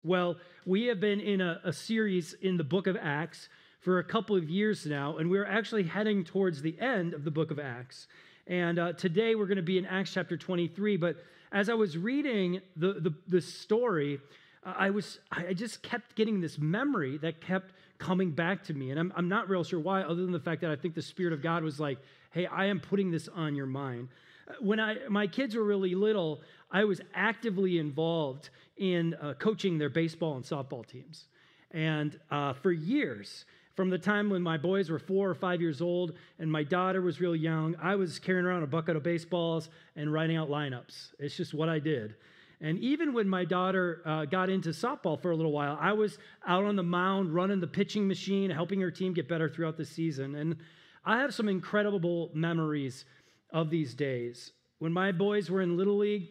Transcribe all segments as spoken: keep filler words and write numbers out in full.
Well, we have been in a, a series in the book of Acts for a couple of years now, and we're actually heading towards the end of the book of Acts. And uh, today we're going to be in Acts chapter twenty-three. But as I was reading the, the, the story, uh, I was I just kept getting this memory that kept coming back to me. And I'm, I'm not real sure why, other than the fact that I think the Spirit of God was like, hey, I am putting this on your mind. When I my kids were really little, I was actively involved in uh, coaching their baseball and softball teams. And uh, for years, from the time when my boys were four or five years old and my daughter was real young, I was carrying around a bucket of baseballs and writing out lineups. It's just what I did. And even when my daughter uh, got into softball for a little while, I was out on the mound running the pitching machine, helping her team get better throughout the season. And I have some incredible memories of these days. When my boys were in Little League,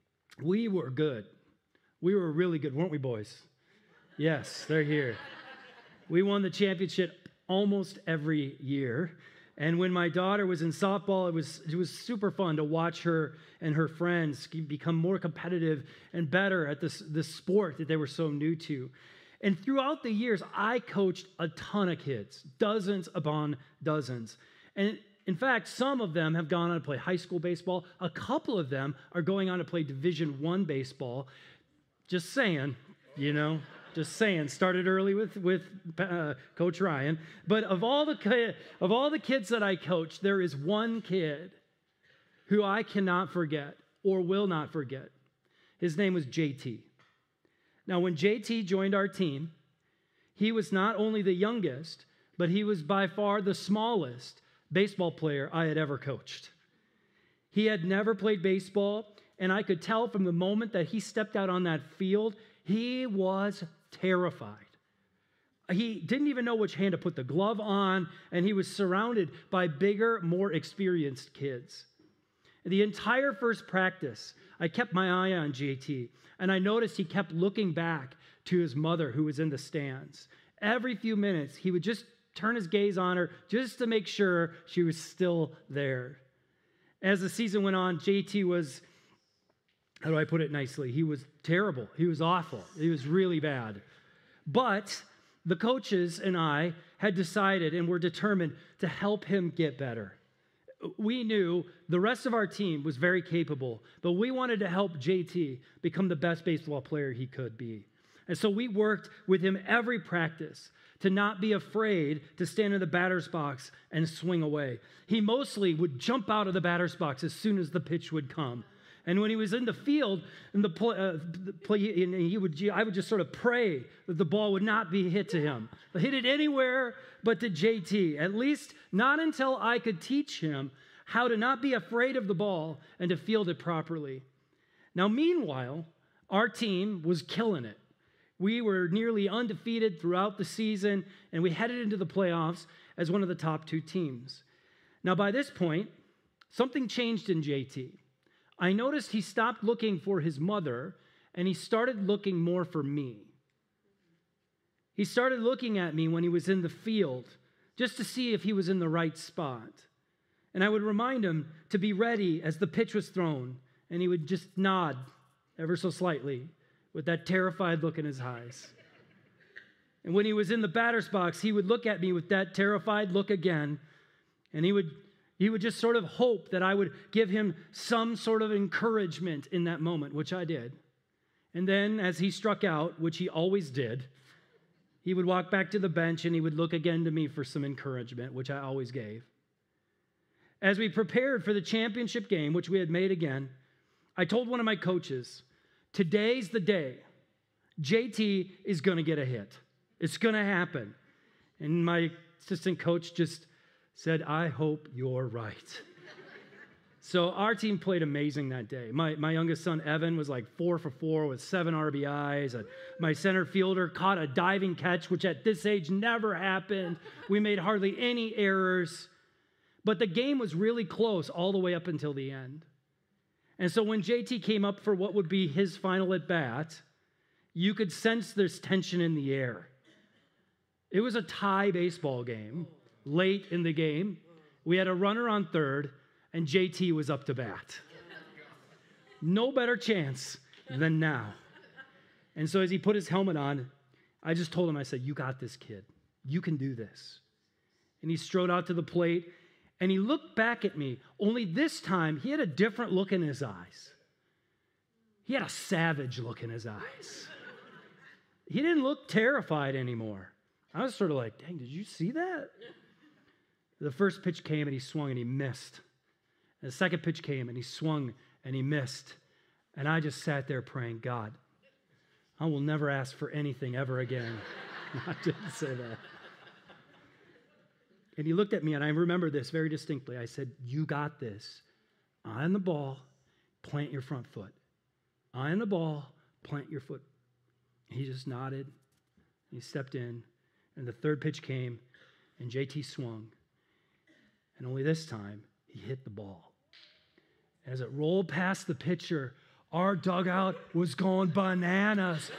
we were good. We were really good, weren't we, boys? Yes, they're here. We won the championship almost every year. And when my daughter was in softball, it was it was super fun to watch her and her friends become more competitive and better at this, this sport that they were so new to. And throughout the years, I coached a ton of kids, dozens upon dozens. And in fact, some of them have gone on to play high school baseball. A couple of them are going on to play Division One baseball. Just saying, you know, just saying. Started early with with uh, Coach Ryan. But of all the of all the kids that I coached, there is one kid who I cannot forget or will not forget. His name was J T. Now, when J T joined our team, he was not only the youngest, but he was by far the smallest baseball player I had ever coached. He had never played baseball, and I could tell from the moment that he stepped out on that field, he was terrified. He didn't even know which hand to put the glove on, and he was surrounded by bigger, more experienced kids. The entire first practice, I kept my eye on J T, and I noticed he kept looking back to his mother who was in the stands. Every few minutes, he would just turn his gaze on her just to make sure she was still there. As the season went on, J T was, how do I put it nicely? He was terrible. He was awful. He was really bad. But the coaches and I had decided and were determined to help him get better. We knew the rest of our team was very capable, but we wanted to help J T become the best baseball player he could be. And so we worked with him every practice to not be afraid to stand in the batter's box and swing away. He mostly would jump out of the batter's box as soon as the pitch would come. And when he was in the field, and the play, uh, the play, and he would, I would just sort of pray that the ball would not be hit to him. Hit it anywhere but to J T, at least not until I could teach him how to not be afraid of the ball and to field it properly. Now, meanwhile, our team was killing it. We were nearly undefeated throughout the season, and we headed into the playoffs as one of the top two teams. Now, by this point, something changed in J T. I noticed he stopped looking for his mother, and he started looking more for me. He started looking at me when he was in the field, just to see if he was in the right spot. And I would remind him to be ready as the pitch was thrown, and he would just nod ever so slightly with that terrified look in his eyes. And when he was in the batter's box, he would look at me with that terrified look again, and he would He would just sort of hope that I would give him some sort of encouragement in that moment, which I did. And then as he struck out, which he always did, he would walk back to the bench and he would look again to me for some encouragement, which I always gave. As we prepared for the championship game, which we had made again, I told one of my coaches, today's the day. J T is going to get a hit. It's going to happen. And my assistant coach just said, I hope you're right. So our team played amazing that day. My, my youngest son, Evan, was like four for four with seven R B Is. And my center fielder caught a diving catch, which at this age never happened. We made hardly any errors. But the game was really close all the way up until the end. And so when J T came up for what would be his final at-bat, you could sense there's tension in the air. It was a tie baseball game. Late in the game, we had a runner on third, and J T was up to bat. No better chance than now. And so as he put his helmet on, I just told him, I said, you got this, kid. You can do this. And he strode out to the plate, and he looked back at me, only this time he had a different look in his eyes. He had a savage look in his eyes. He didn't look terrified anymore. I was sort of like, dang, did you see that? The first pitch came, and he swung, and he missed. And the second pitch came, and he swung, and he missed. And I just sat there praying, God, I will never ask for anything ever again. I didn't say that. And he looked at me, and I remember this very distinctly. I said, you got this. Eye on the ball, plant your front foot. Eye on the ball, plant your foot. He just nodded. He stepped in, and the third pitch came, and J T swung. And only this time, he hit the ball. As it rolled past the pitcher, our dugout was going bananas.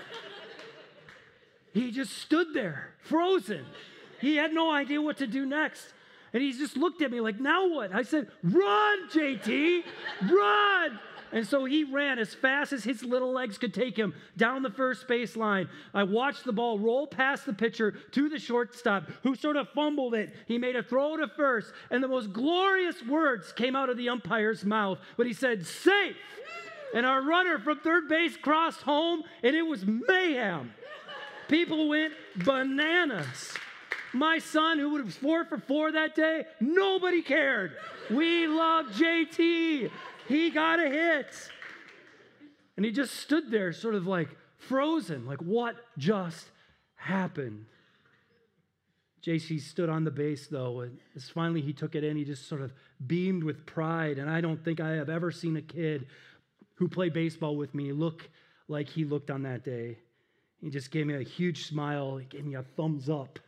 He just stood there, frozen. He had no idea what to do next. And he just looked at me like, now what? I said, run, J T, run. And so he ran as fast as his little legs could take him down the first baseline. I watched the ball roll past the pitcher to the shortstop, who sort of fumbled it. He made a throw to first, and the most glorious words came out of the umpire's mouth. But he said, safe. And our runner from third base crossed home, and it was mayhem. People went bananas. My son, who was four for four that day, nobody cared. We love J T. He got a hit. And he just stood there sort of like frozen, like what just happened? J C stood on the base, though, and as finally he took it in, he just sort of beamed with pride. And I don't think I have ever seen a kid who played baseball with me look like he looked on that day. He just gave me a huge smile. He gave me a thumbs up.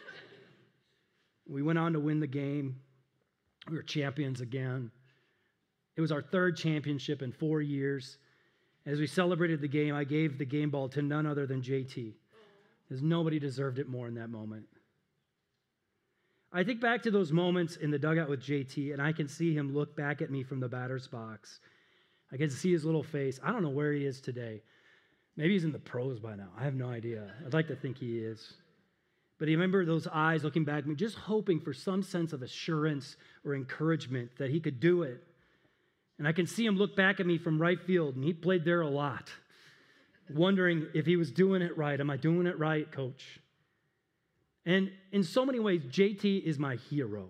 We went on to win the game. We were champions again. It was our third championship in four years. As we celebrated the game, I gave the game ball to none other than J T, because nobody deserved it more in that moment. I think back to those moments in the dugout with J T, and I can see him look back at me from the batter's box. I can see his little face. I don't know where he is today. Maybe he's in the pros by now. I have no idea. I'd like to think he is. But I remember those eyes looking back at me, just hoping for some sense of assurance or encouragement that he could do it. And I can see him look back at me from right field, and he played there a lot, wondering if he was doing it right. Am I doing it right, coach? And in so many ways, J T is my hero.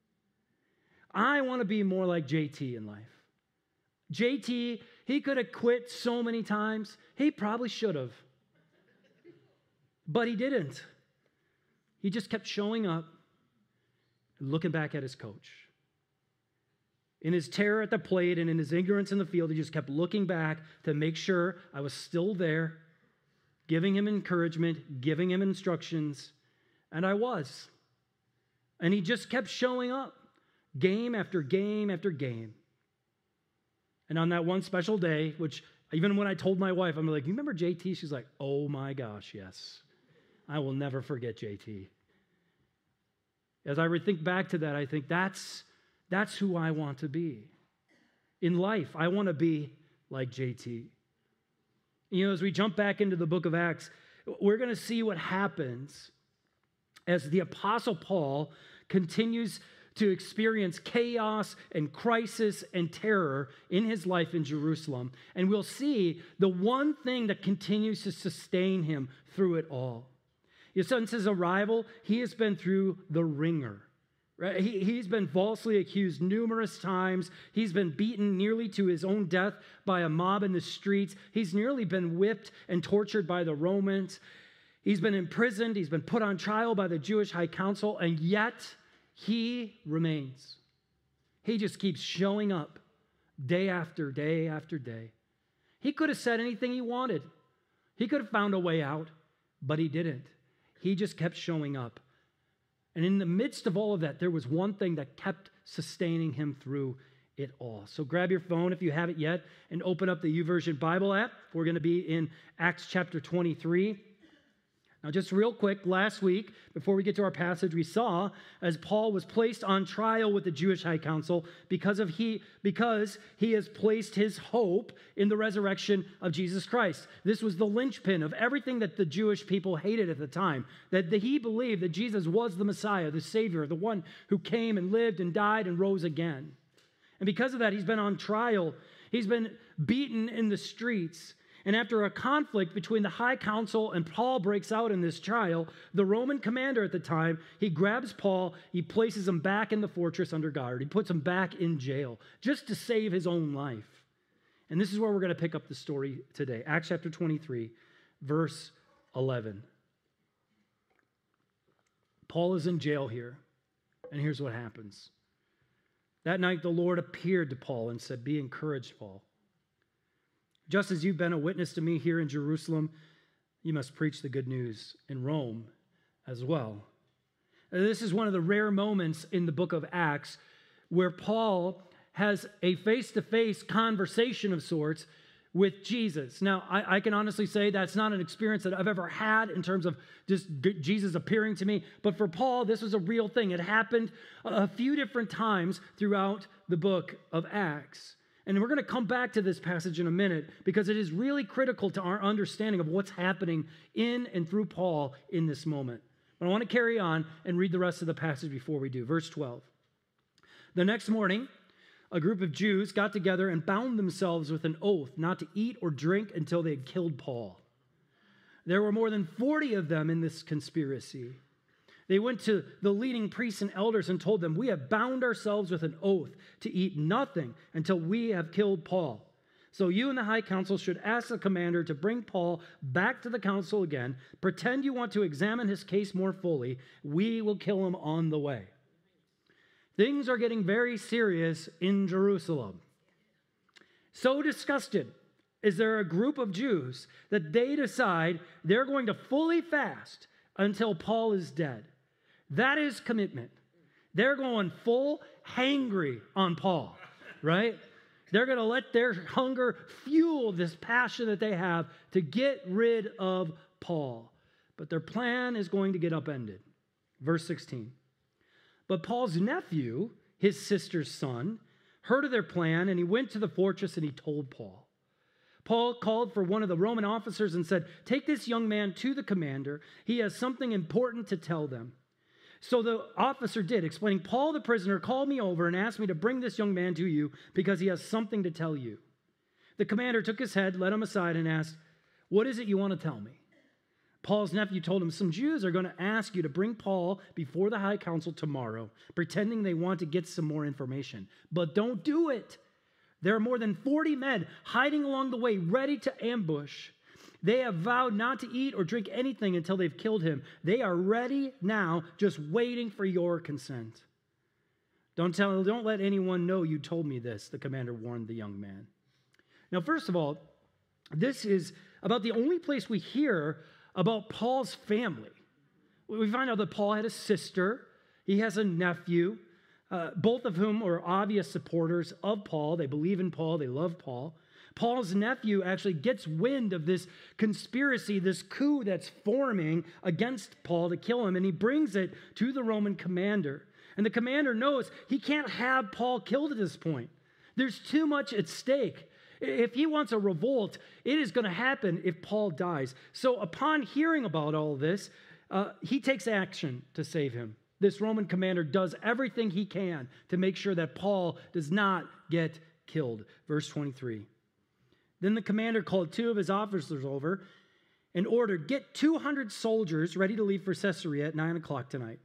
I want to be more like J T in life. J T, he could have quit so many times. He probably should have. But he didn't. He just kept showing up and looking back at his coach. In his terror at the plate and in his ignorance in the field, he just kept looking back to make sure I was still there, giving him encouragement, giving him instructions, and I was. And he just kept showing up, game after game after game. And on that one special day, which even when I told my wife, I'm like, you remember J T? She's like, oh my gosh, yes. I will never forget J T. As I think back to that, I think that's, that's who I want to be. In life, I want to be like J T. You know, as we jump back into the book of Acts, we're going to see what happens as the Apostle Paul continues to experience chaos and crisis and terror in his life in Jerusalem. And we'll see the one thing that continues to sustain him through it all. You know, since his arrival, he has been through the ringer. Right? He, he's been falsely accused numerous times. He's been beaten nearly to his own death by a mob in the streets. He's nearly been whipped and tortured by the Romans. He's been imprisoned. He's been put on trial by the Jewish High Council, and yet he remains. He just keeps showing up day after day after day. He could have said anything he wanted. He could have found a way out, but he didn't. He just kept showing up. And in the midst of all of that, there was one thing that kept sustaining him through it all. So grab your phone if you haven't yet and open up the YouVersion Bible app. We're going to be in Acts chapter twenty-three. Now, just real quick, last week, before we get to our passage, we saw as Paul was placed on trial with the Jewish high council because of he because he has placed his hope in the resurrection of Jesus Christ. This was the linchpin of everything that the Jewish people hated at the time, that the, he believed that Jesus was the Messiah, the Savior, the one who came and lived and died and rose again. And because of that, he's been on trial. He's been beaten in the streets. And after a conflict between the high council and Paul breaks out in this trial, the Roman commander at the time, he grabs Paul, he places him back in the fortress under guard. He puts him back in jail just to save his own life. And this is where we're going to pick up the story today. Acts chapter twenty-three, verse eleven. Paul is in jail here, and here's what happens. That night the Lord appeared to Paul and said, "Be encouraged, Paul. Just as you've been a witness to me here in Jerusalem, you must preach the good news in Rome as well." And this is one of the rare moments in the book of Acts where Paul has a face-to-face conversation of sorts with Jesus. Now, I, I can honestly say that's not an experience that I've ever had in terms of just Jesus appearing to me. But for Paul, this was a real thing. It happened a few different times throughout the book of Acts. And we're going to come back to this passage in a minute because it is really critical to our understanding of what's happening in and through Paul in this moment. But I want to carry on and read the rest of the passage before we do. Verse twelve. The next morning, a group of Jews got together and bound themselves with an oath not to eat or drink until they had killed Paul. There were more than forty of them in this conspiracy. They went to the leading priests and elders and told them, "We have bound ourselves with an oath to eat nothing until we have killed Paul. So you and the high council should ask the commander to bring Paul back to the council again. Pretend you want to examine his case more fully. We will kill him on the way." Things are getting very serious in Jerusalem. So disgusted is there a group of Jews that they decide they're going to fully fast until Paul is dead. That is commitment. They're going full hangry on Paul, right? They're going to let their hunger fuel this passion that they have to get rid of Paul. But their plan is going to get upended. Verse sixteen. But Paul's nephew, his sister's son, heard of their plan, and he went to the fortress and he told Paul. Paul called for one of the Roman officers and said, "Take this young man to the commander. He has something important to tell them." So the officer did, explaining, "Paul the prisoner called me over and asked me to bring this young man to you because he has something to tell you." The commander took his head, led him aside, and asked, "What is it you want to tell me?" Paul's nephew told him, "Some Jews are going to ask you to bring Paul before the high council tomorrow, pretending they want to get some more information. But don't do it. There are more than forty men hiding along the way, ready to ambush. They have vowed not to eat or drink anything until they've killed him. They are ready now, just waiting for your consent. Don't tell, don't let anyone know you told me this," the commander warned the young man. Now, first of all, this is about the only place we hear about Paul's family. We find out that Paul had a sister. He has a nephew, uh, both of whom are obvious supporters of Paul. They believe in Paul. They love Paul. Paul's nephew actually gets wind of this conspiracy, this coup that's forming against Paul to kill him, and he brings it to the Roman commander. And the commander knows he can't have Paul killed at this point. There's too much at stake. If he wants a revolt, it is going to happen if Paul dies. So upon hearing about all this, uh, he takes action to save him. This Roman commander does everything he can to make sure that Paul does not get killed. Verse twenty-three. Then the commander called two of his officers over and ordered, "Get two hundred soldiers ready to leave for Caesarea at nine o'clock tonight.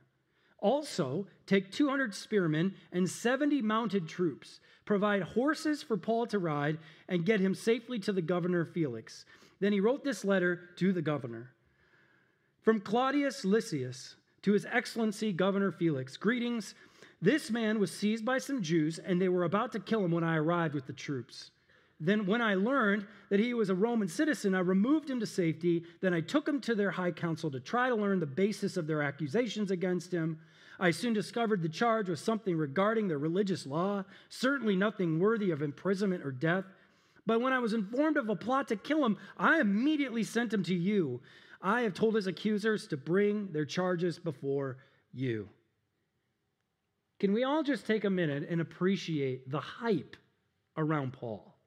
Also, take two hundred spearmen and seventy mounted troops. Provide horses for Paul to ride and get him safely to the governor Felix." Then he wrote this letter to the governor. "From Claudius Lysias to his excellency Governor Felix, greetings. This man was seized by some Jews, and they were about to kill him when I arrived with the troops. Then when I learned that he was a Roman citizen, I removed him to safety. Then I took him to their high council to try to learn the basis of their accusations against him. I soon discovered the charge was something regarding their religious law, certainly nothing worthy of imprisonment or death. But when I was informed of a plot to kill him, I immediately sent him to you. I have told his accusers to bring their charges before you. Can we all just take a minute and appreciate the hype around Paul?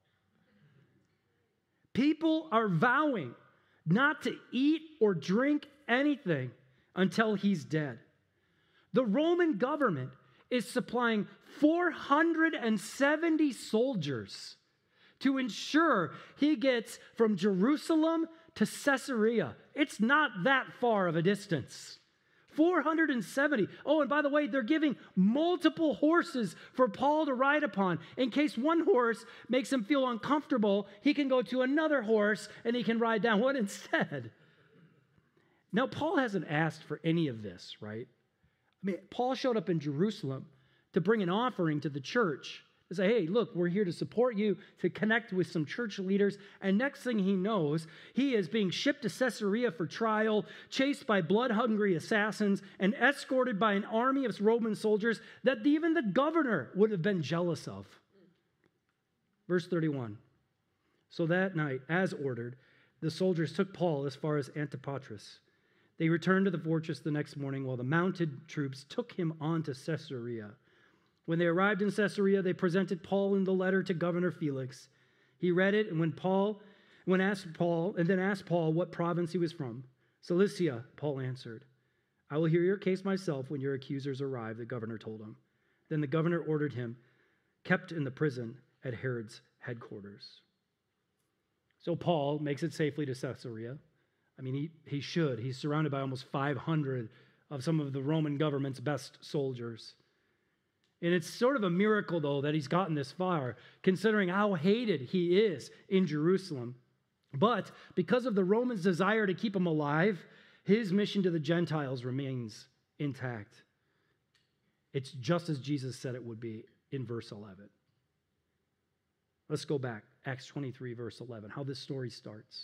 People are vowing not to eat or drink anything until he's dead. The Roman government is supplying four hundred seventy soldiers to ensure he gets from Jerusalem to Caesarea. It's not that far of a distance. four hundred seventy. Oh, and by the way, they're giving multiple horses for Paul to ride upon. In case one horse makes him feel uncomfortable, he can go to another horse and he can ride down one instead. Now, Paul hasn't asked for any of this, right? I mean, Paul showed up in Jerusalem to bring an offering to the church, to say, hey, look, we're here to support you, to connect with some church leaders. And next thing he knows, he is being shipped to Caesarea for trial, chased by blood-hungry assassins, and escorted by an army of Roman soldiers that even the governor would have been jealous of. Verse thirty-one. So that night, as ordered, the soldiers took Paul as far as Antipatris. They returned to the fortress the next morning while the mounted troops took him on to Caesarea. When they arrived in Caesarea, they presented Paul in the letter to Governor Felix. He read it, and when Paul, when asked Paul, and then asked Paul what province he was from. Cilicia, Paul answered. I will hear your case myself when your accusers arrive, the governor told him. Then the governor ordered him, kept in the prison at Herod's headquarters. So Paul makes it safely to Caesarea. I mean, he, he should. He's surrounded by almost five hundred of some of the Roman government's best soldiers. And it's sort of a miracle, though, that he's gotten this far, considering how hated he is in Jerusalem. But because of the Romans' desire to keep him alive, his mission to the Gentiles remains intact. It's just as Jesus said it would be in verse eleven. Let's go back, Acts twenty-three, verse eleven, how this story starts.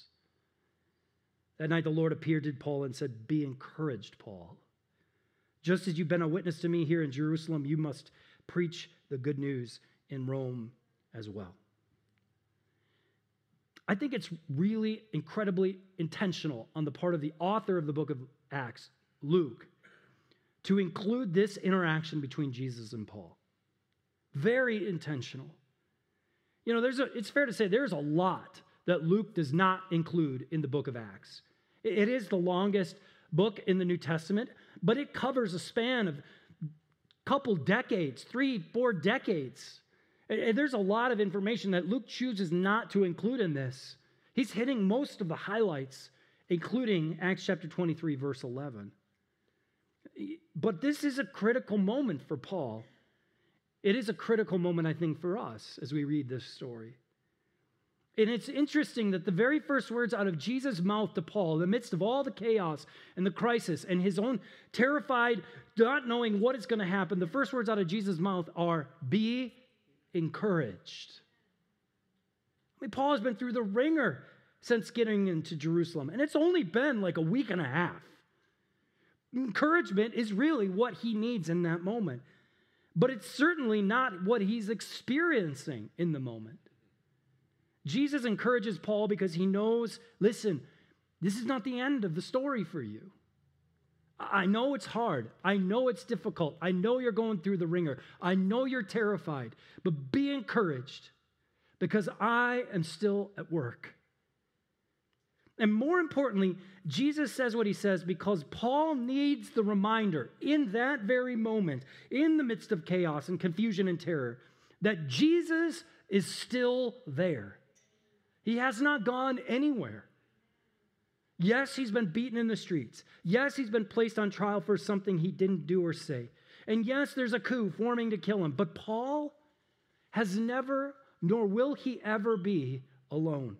That night the Lord appeared to Paul and said, be encouraged, Paul. Just as you've been a witness to me here in Jerusalem, you must preach the good news in Rome as well. I think it's really incredibly intentional on the part of the author of the book of Acts, Luke, to include this interaction between Jesus and Paul. Very intentional. You know, there's a, it's fair to say there's a lot that Luke does not include in the book of Acts. It is the longest book in the New Testament, but it covers a span of a couple decades, three, four decades. And there's a lot of information that Luke chooses not to include in this. He's hitting most of the highlights, including Acts chapter twenty-three, verse eleven. But this is a critical moment for Paul. It is a critical moment, I think, for us as we read this story. And it's interesting that the very first words out of Jesus' mouth to Paul, in the midst of all the chaos and the crisis and his own terrified, not knowing what is going to happen, the first words out of Jesus' mouth are, be encouraged. I mean, Paul has been through the ringer since getting into Jerusalem, and it's only been like a week and a half. Encouragement is really what he needs in that moment, but it's certainly not what he's experiencing in the moment. Jesus encourages Paul because he knows, listen, this is not the end of the story for you. I know it's hard. I know it's difficult. I know you're going through the ringer. I know you're terrified, but be encouraged because I am still at work. And more importantly, Jesus says what he says because Paul needs the reminder in that very moment, in the midst of chaos and confusion and terror, that Jesus is still there. He has not gone anywhere. Yes, he's been beaten in the streets. Yes, he's been placed on trial for something he didn't do or say. And yes, there's a coup forming to kill him. But Paul has never, nor will he ever be alone.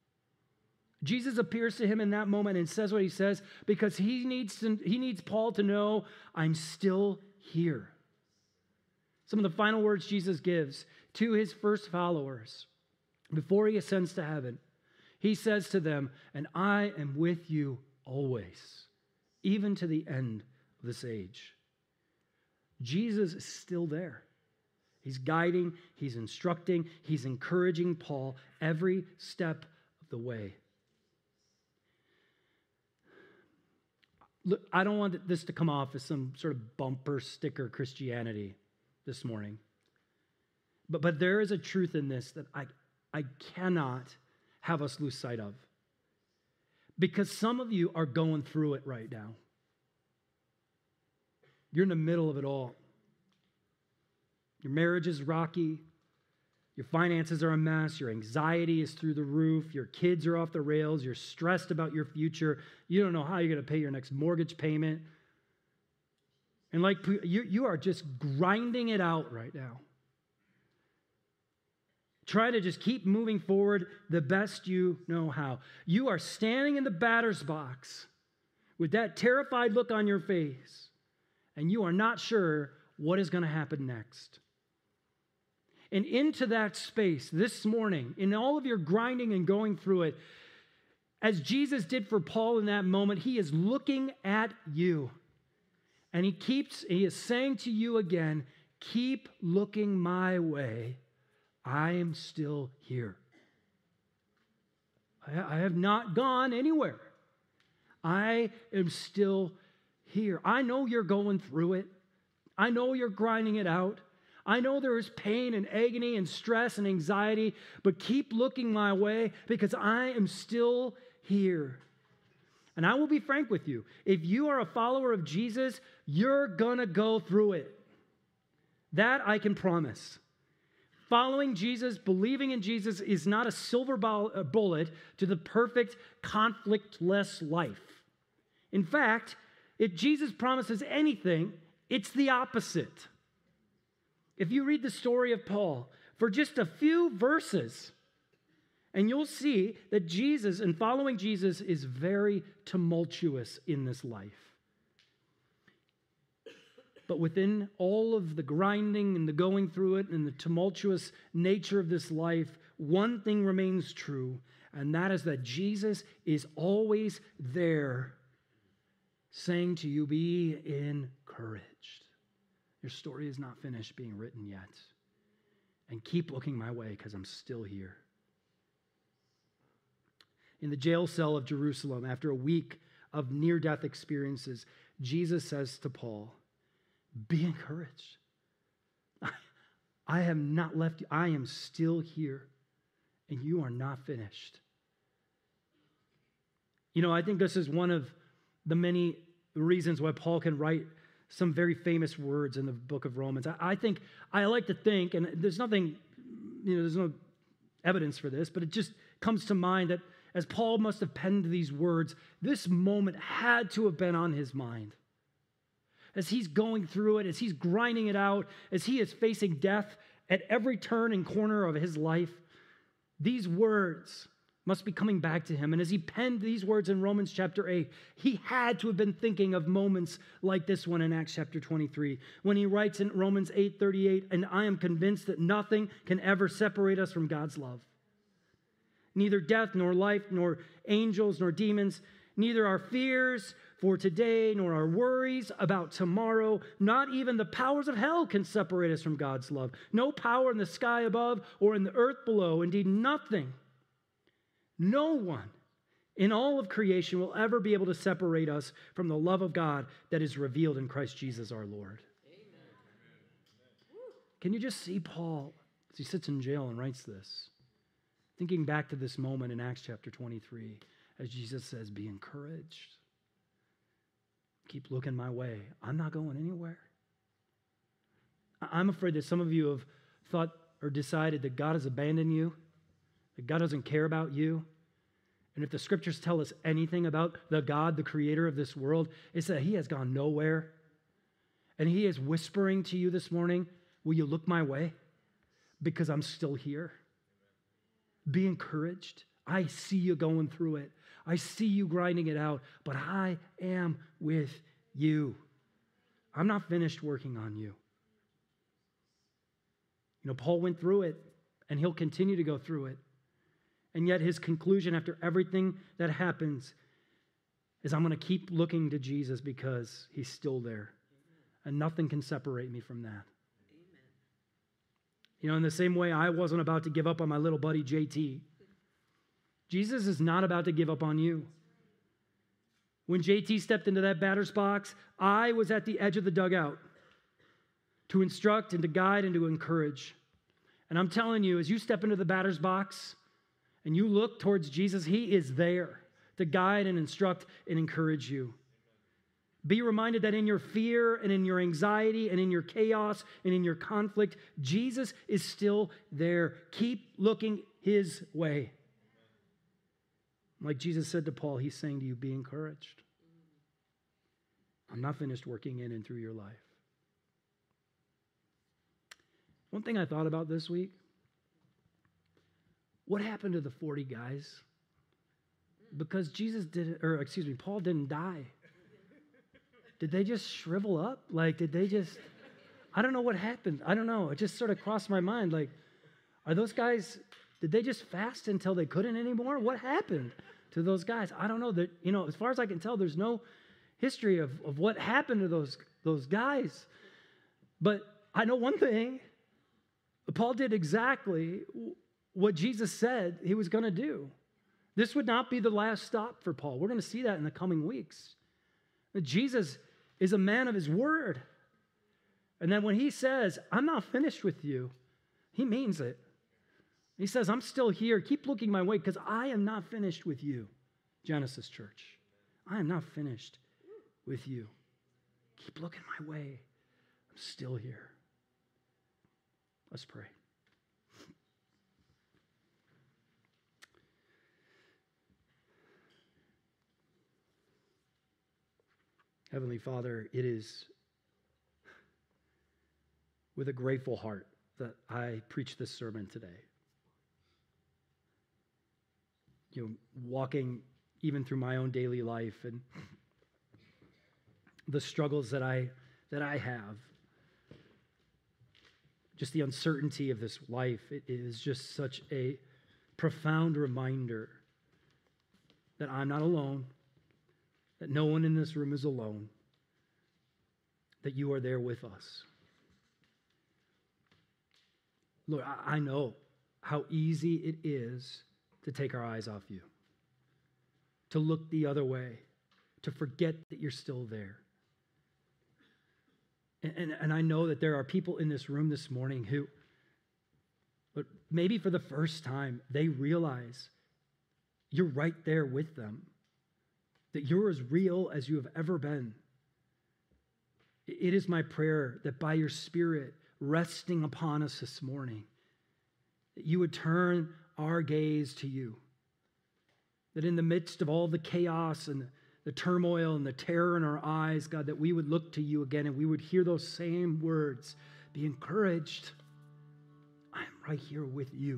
Jesus appears to him in that moment and says what he says because he needs to, he needs Paul to know, I'm still here. Some of the final words Jesus gives to his first followers before he ascends to heaven, he says to them, and I am with you always, even to the end of this age. Jesus is still there. He's guiding, he's instructing, he's encouraging Paul every step of the way. look, I don't want this to come off as some sort of bumper sticker Christianity this morning. But, but there is a truth in this that I, I cannot have us lose sight of. Because some of you are going through it right now. You're in the middle of it all. Your marriage is rocky. Your finances are a mess. Your anxiety is through the roof. Your kids are off the rails. You're stressed about your future. You don't know how you're going to pay your next mortgage payment. And like you, you are just grinding it out right now. Try to just keep moving forward the best you know how. You are standing in the batter's box with that terrified look on your face, and you are not sure what is going to happen next. And into that space this morning, in all of your grinding and going through it, as Jesus did for Paul in that moment, he is looking at you. And he keeps, he is saying to you again, keep looking my way. I am still here. I have not gone anywhere. I am still here. I know you're going through it. I know you're grinding it out. I know there is pain and agony and stress and anxiety, but keep looking my way because I am still here. And I will be frank with you. If you are a follower of Jesus, you're going to go through it. That I can promise. Following Jesus, believing in Jesus is not a silver bullet to the perfect, conflict-less life. In fact, if Jesus promises anything, it's the opposite. If you read the story of Paul for just a few verses, and you'll see that Jesus and following Jesus is very tumultuous in this life. But within all of the grinding and the going through it and the tumultuous nature of this life, one thing remains true, and that is that Jesus is always there saying to you, be encouraged. Your story is not finished being written yet. And keep looking my way because I'm still here. In the jail cell of Jerusalem, after a week of near-death experiences, Jesus says to Paul, be encouraged. I, I have not left you. I am still here, and you are not finished. You know, I think this is one of the many reasons why Paul can write some very famous words in the book of Romans. I, I think, I like to think, and there's nothing, you know, there's no evidence for this, but it just comes to mind that as Paul must have penned these words, this moment had to have been on his mind. As he's going through it, as he's grinding it out, as he is facing death at every turn and corner of his life, these words must be coming back to him. And as he penned these words in Romans chapter eight, he had to have been thinking of moments like this one in Acts chapter twenty-three, when he writes in Romans eight thirty-eight, and I am convinced that nothing can ever separate us from God's love. Neither death, nor life, nor angels, nor demons, neither our fears for today, nor our worries about tomorrow, not even the powers of hell can separate us from God's love. No power in the sky above or in the earth below. Indeed, nothing, no one in all of creation will ever be able to separate us from the love of God that is revealed in Christ Jesus our Lord. Amen. Can you just see Paul as he sits in jail and writes this? Thinking back to this moment in Acts chapter twenty-three, as Jesus says, be encouraged. Keep looking my way. I'm not going anywhere. I'm afraid that some of you have thought or decided that God has abandoned you, that God doesn't care about you. And if the scriptures tell us anything about the God, the creator of this world, it's that he has gone nowhere. And he is whispering to you this morning, will you look my way? Because I'm still here. Be encouraged. I see you going through it. I see you grinding it out, but I am with you. I'm not finished working on you. You know, Paul went through it, and he'll continue to go through it. And yet his conclusion after everything that happens is I'm going to keep looking to Jesus because he's still there. And nothing can separate me from that. Amen. You know, in the same way I wasn't about to give up on my little buddy J T, Jesus is not about to give up on you. When J T stepped into that batter's box, I was at the edge of the dugout to instruct and to guide and to encourage. And I'm telling you, as you step into the batter's box and you look towards Jesus, he is there to guide and instruct and encourage you. Be reminded that in your fear and in your anxiety and in your chaos and in your conflict, Jesus is still there. Keep looking his way. Like Jesus said to Paul, he's saying to you, be encouraged. I'm not finished working in and through your life. One thing I thought about this week, what happened to the forty guys? Because Jesus didn't, or excuse me, Paul didn't die. Did they just shrivel up? Like, did they just, I don't know what happened. I don't know. It just sort of crossed my mind. Like, are those guys, did they just fast until they couldn't anymore? What happened to those guys? I don't know. That, you know, as far as I can tell, there's no history of, of what happened to those, those guys. But I know one thing. Paul did exactly what Jesus said he was going to do. This would not be the last stop for Paul. We're going to see that in the coming weeks. That Jesus is a man of his word. And then when he says, I'm not finished with you, he means it. He says, I'm still here. Keep looking my way because I am not finished with you, Genesis Church. I am not finished with you. Keep looking my way. I'm still here. Let's pray. Heavenly Father, it is with a grateful heart that I preach this sermon today. You know, walking even through my own daily life and the struggles that I that I have, just the uncertainty of this life, it is just such a profound reminder that I'm not alone, that no one in this room is alone, that you are there with us. Lord, I know how easy it is to take our eyes off you, to look the other way, to forget that you're still there. And, and, and I know that there are people in this room this morning who, but maybe for the first time, they realize you're right there with them, that you're as real as you have ever been. It is my prayer that by your Spirit resting upon us this morning, that you would turn our gaze to you. That in the midst of all the chaos and the turmoil and the terror in our eyes, God, that we would look to you again and we would hear those same words. Be encouraged. I am right here with you.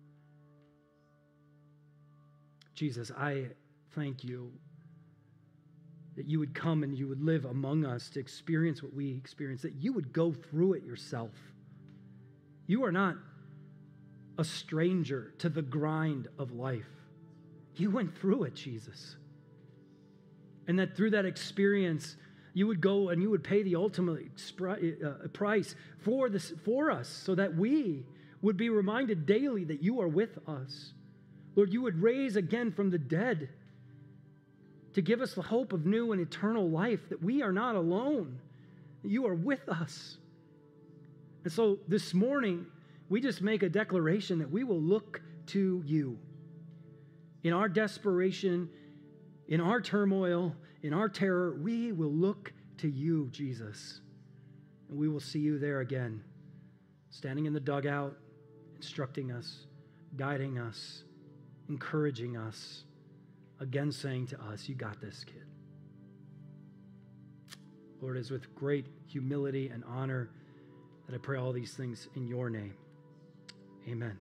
Jesus, I thank you that you would come and you would live among us to experience what we experience, that you would go through it yourself. You are not a stranger to the grind of life. You went through it, Jesus. And that through that experience, you would go and you would pay the ultimate expri- uh, price for this, for us so that we would be reminded daily that you are with us. Lord, you would raise again from the dead to give us the hope of new and eternal life, that we are not alone, that you are with us. And so this morning, we just make a declaration that we will look to you. In our desperation, in our turmoil, in our terror, we will look to you, Jesus. And we will see you there again, standing in the dugout, instructing us, guiding us, encouraging us, again saying to us, you got this, kid. Lord, it is with great humility and honor that I pray all these things in your name. Amen.